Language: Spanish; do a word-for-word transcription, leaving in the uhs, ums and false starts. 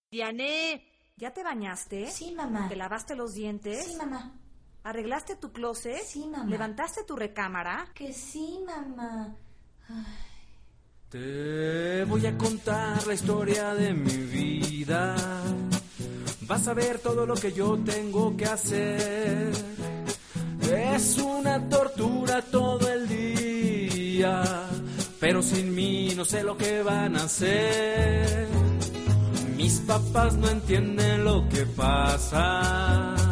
Diane, ¿ya te bañaste? Sí, mamá. ¿Te lavaste los dientes? Sí, mamá. ¿Arreglaste tu closet? Sí, mamá. ¿Levantaste tu recámara? Que sí, mamá. Ay. Te voy a contar la historia de mi vida. Vas a ver todo lo que yo tengo que hacer. Es una tortura todo el día, pero sin mí no sé lo que van a hacer. Mis papás no entienden lo que pasa.